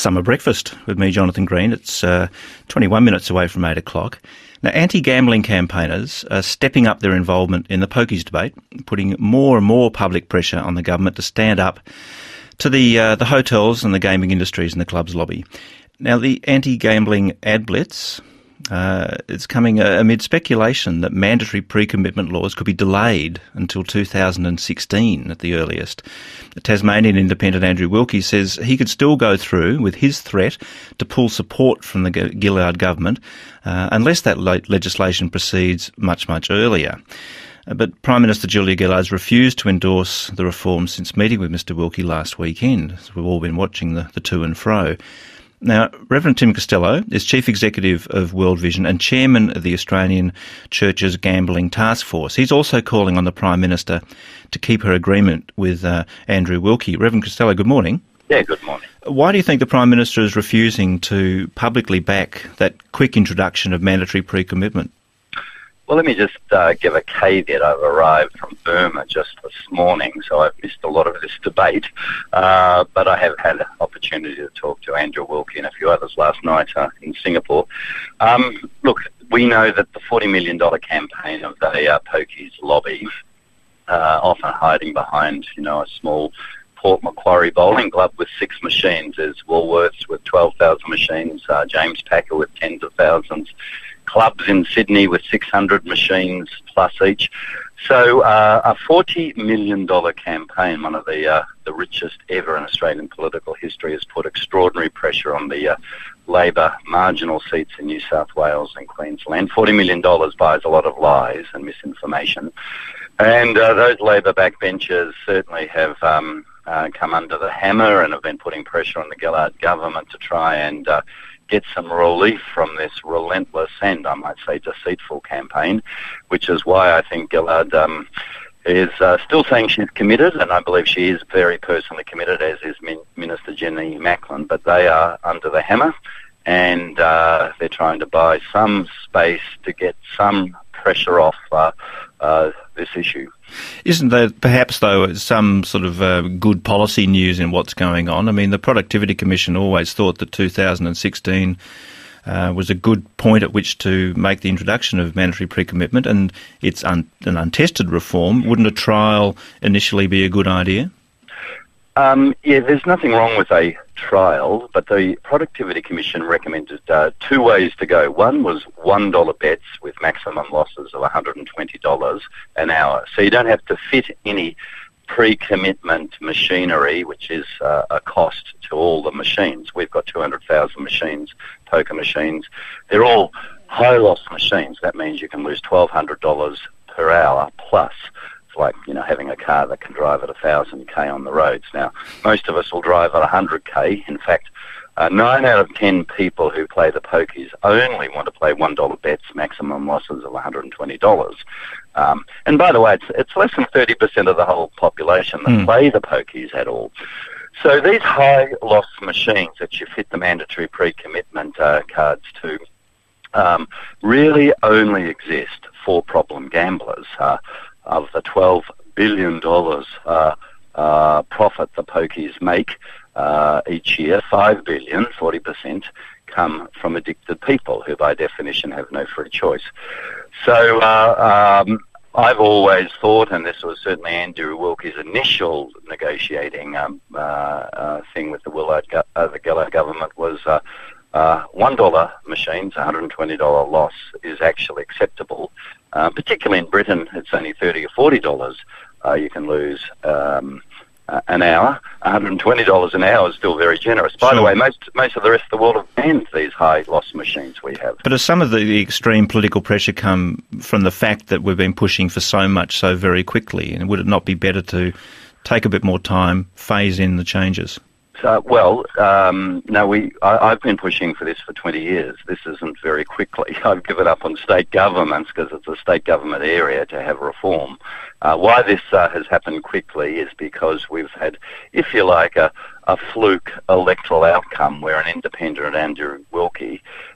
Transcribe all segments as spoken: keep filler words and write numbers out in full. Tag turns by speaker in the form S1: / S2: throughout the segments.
S1: Summer Breakfast with me, Jonathan Green. It's uh, twenty-one minutes away from eight o'clock. Now, anti-gambling campaigners are stepping up their involvement in the pokies debate, putting more and more public pressure on the government to stand up to the uh, the hotels and the gaming industries and the clubs lobby. Now, the anti-gambling ad blitz, uh, it's coming uh, amid speculation that mandatory pre-commitment laws could be delayed until two thousand sixteen at the earliest. The Tasmanian Independent Andrew Wilkie says he could still go through with his threat to pull support from the Gillard government uh, unless that le- legislation proceeds much, much earlier. Uh, but Prime Minister Julia Gillard's refused to endorse the reform since meeting with Mr Wilkie last weekend, as we've all been watching the, the to and fro. Now, Reverend Tim Costello is Chief Executive of World Vision and Chairman of the Australian Church's Gambling Task Force. He's also calling on the Prime Minister to keep her agreement with uh, Andrew Wilkie. Reverend Costello, good morning.
S2: Yeah, good morning.
S1: Why do you think the Prime Minister is refusing to publicly back that quick introduction of mandatory pre-commitment?
S2: Well, let me just uh, give a caveat. I've arrived from Burma just this morning, so I've missed a lot of this debate. Uh, but I have had an opportunity to talk to Andrew Wilkie and a few others last night uh, in Singapore. Um, look, we know that the forty million dollars campaign of the uh, pokies lobby, uh, often hiding behind, you know, a small Port Macquarie bowling club with six machines, is Woolworths with twelve thousand machines, uh, James Packer with tens of thousands, clubs in Sydney with six hundred machines plus each. So uh, a forty million dollars campaign, one of the uh, the richest ever in Australian political history, has put extraordinary pressure on the uh, Labor marginal seats in New South Wales and Queensland. forty million dollars buys a lot of lies and misinformation. And uh, those Labor backbenchers certainly have um, uh, come under the hammer and have been putting pressure on the Gillard government to try and uh, get some relief from this relentless and, I might say, deceitful campaign, which is why I think Gillard um, is uh, still saying she's committed, and I believe she is very personally committed, as is Min- Minister Jenny Macklin, but they are under the hammer, and uh, they're trying to buy some space to get some pressure off uh, uh, this issue.
S1: Isn't there perhaps, though, some sort of uh, good policy news in what's going on? I mean, the Productivity Commission always thought that two thousand sixteen uh, was a good point at which to make the introduction of mandatory pre-commitment, and it's un- an untested reform. Wouldn't a trial initially be a good idea?
S2: Um, yeah, there's nothing wrong with a trial, but the Productivity Commission recommended uh, two ways to go. One was one dollar bets with maximum losses of one hundred twenty dollars an hour. So you don't have to fit any pre-commitment machinery, which is uh, a cost to all the machines. We've got two hundred thousand machines, poker machines. They're all high-loss machines. That means you can lose twelve hundred dollars per hour plus. Like, you know, having a car that can drive at one thousand k on the roads. Now, most of us will drive at one hundred k. In fact, uh, nine out of ten people who play the pokies only want to play one dollar bets, maximum losses of one hundred twenty dollars. Um, and by the way, it's, it's less than thirty percent of the whole population that mm. play the pokies at all. So these high-loss machines that you fit the mandatory pre-commitment uh, cards to um, really only exist for problem gamblers. Uh, Of the twelve billion dollars uh, uh, profit the pokies make uh, each year, five billion dollars, forty percent, come from addicted people who by definition have no free choice. So uh, um, I've always thought, and this was certainly Andrew Wilkie's initial negotiating um, uh, uh, thing with the Willard, uh, the Gillard government, was uh, uh, one dollar machines, one hundred twenty dollars loss is actually acceptable. Uh, particularly in Britain, it's only thirty dollars or forty dollars uh, you can lose um, uh, an hour. one hundred twenty dollars an hour is still very generous. By sure. the way, most most of the rest of the world have banned these high-loss machines we have.
S1: But has some of the, the extreme political pressure come from the fact that we've been pushing for so much so very quickly? And would it not be better to take a bit more time, phase in the changes?
S2: Uh, well, um, no, we. I, I've been pushing for this for twenty years. This isn't very quickly. I've given up on state governments because it's a state government area to have reform. Uh, why this uh, has happened quickly is because we've had, if you like, a, a fluke electoral outcome where an independent Andrew Wilkie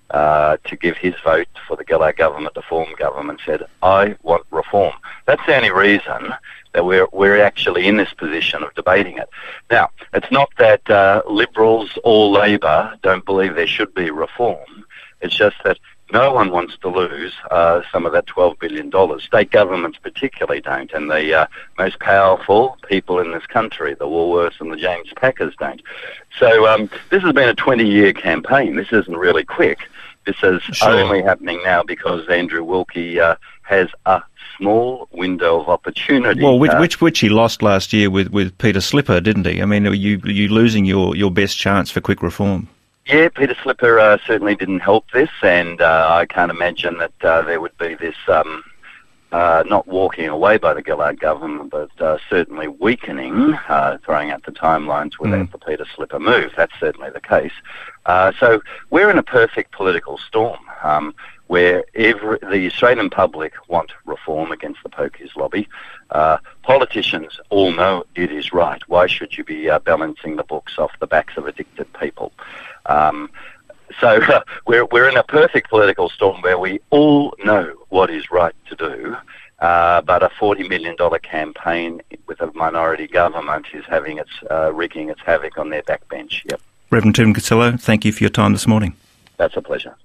S2: uh, to give his vote for the Gillard government to form government, said, I want reform. That's the only reason that we're, we're actually in this position of debating it. Now, it's not that uh, Liberals or Labor don't believe there should be reform. It's just that no one wants to lose uh, some of that twelve billion dollars. State governments particularly don't, and the uh, most powerful people in this country, the Woolworths and the James Packers, don't. So um, this has been a twenty-year campaign. This isn't really quick. This is sure. only happening now because Andrew Wilkie uh, has a small window of opportunity.
S1: Well, which,
S2: uh,
S1: which which he lost last year with, with Peter Slipper, didn't he? I mean, you you losing your, your best chance for quick reform.
S2: Yeah, Peter Slipper uh, certainly didn't help this, and uh, I can't imagine that uh, there would be this um, uh, not walking away by the Gillard government, but uh, certainly weakening, uh, throwing out the timelines without mm. the Peter Slipper move. That's certainly the case. Uh, so we're in a perfect political storm um, where every, the Australian public want reform against the pokies lobby. Uh, politicians all know it is right. Why should you be uh, balancing the books off the backs of addicted people? Um, so uh, we're we're in a perfect political storm where we all know what is right to do, uh, but a forty million dollars campaign with a minority government is having its uh, wreaking its havoc on their backbench. Yep.
S1: Reverend Tim Costello, thank you for your time this morning.
S2: That's a pleasure.